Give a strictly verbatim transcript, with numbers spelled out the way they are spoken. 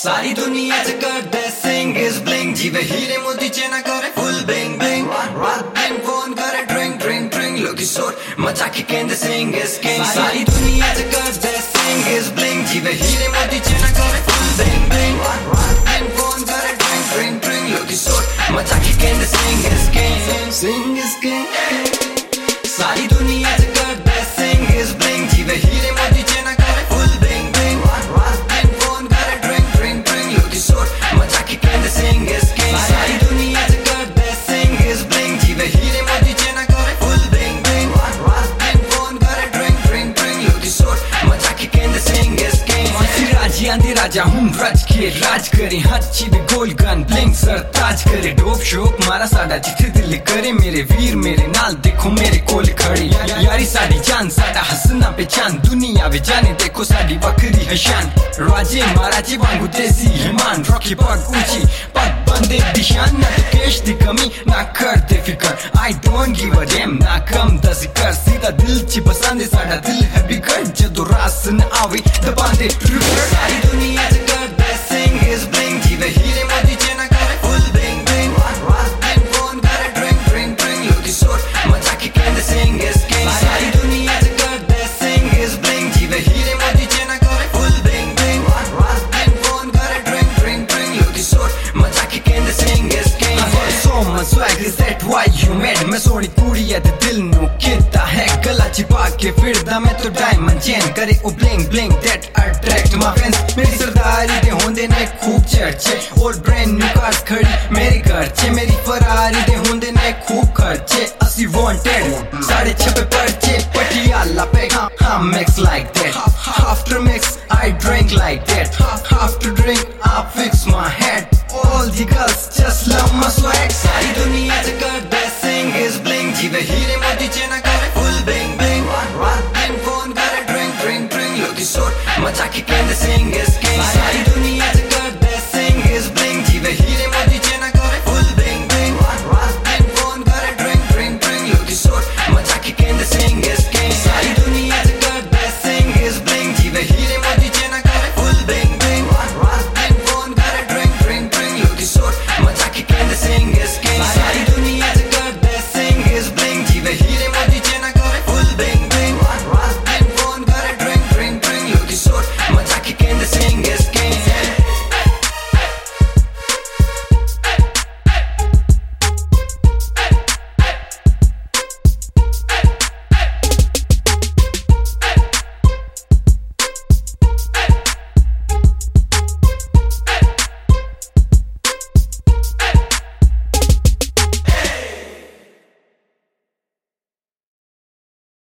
सारी दुनिया च करदे सिंग इज ब्लिंग जीवे हीरे मोती च ना करे फुल बिंग बिंग रात दिन फोन करे ड्रिंक ड्रिंक ड्रिंक लोकी सोट मचा के कहंदे सिंग इज किंग सारी दुनिया च करदे सिंग इज ब्लिंग जीवे हीरे मोती च ना करे फुल बिंग बिंग रात दिन फोन करे ड्रिंक ड्रिंक ड्रिंक लोकी सोट मचा के कहंदे Singh is king Singh is king सारी दुनिया च करदे सिंग इज ब्लिंग जीवे हीरे मोती च ना करे फुल बिंग बिंग रात दिन फोन करे ड्रिंक ड्रिंक ड्रिंक लोकी सोट मचा के कहंदे सिंग इज किंग सारी दुनिया च करदे सिंग इज ब्लिंग जीवे हीरे मोती च ना करे फुल बिंग बिंग रात दिन फोन करे ड्रिंक ड्रिंक ड्रिंक लोकी सोट मचा के कहंदे सिंग इज किंग राजियां दे राजा हूं रज के राज करे हच्ची दे गोल गन ब्लिंग सर ताज करे डोप शोक मारा साडा जिथे दिल करे मेरे वीर मेरे नाल देखो मेरे कोल खड़ी यारी साडी जान साडा हसना पहचान दुनिया वे जाने देखो साडी बकरी है शान राजे महाराजे वांगू तेजी हिमान रॉकी पग ऊंची पग बंदे दिशान ना तो केश दी कमी ना कर दे फिकर I don't give a damn ना कम दस कर सीधा दिल ची पसंद साडा दिल है बिगड़ जदो रास न आवे दबांदे सारी दुनिया च करदे सिंग इज ब्लिंग जीवे हीरे मोती च ना करे फुल बिंग बिंग रात दिन फोन करे ड्रिंक ड्रिंक ड्रिंक लोकी सोट मचा के कहंदे सिंग इज किंग सारी दुनिया च करदे सिंग इज ब्लिंग जीवे हीरे मोती च ना करे फुल बिंग बिंग रात दिन फोन करे ड्रिंक ड्रिंक ड्रिंक लोकी सोट मचा के कहंदे Singh is king so much swag is that why you mad मैं सोनी कुड़ी है दिल नु किता है गला चिपा के फिरदा मैं तो डायमंड चेन करे ओ bling bling that attract my friends मेरी सरदारी दे होंदे ने खूब चर्चे और ब्रांड न्यू कार्स खड़ी मेरे घर चे मेरी फरारी दे होंदे ने खूब खर्चे असि वांटेड साढ़े छह पे पर्चे पटियाला पे हाँ हाँ mix like that after mix I drink like that half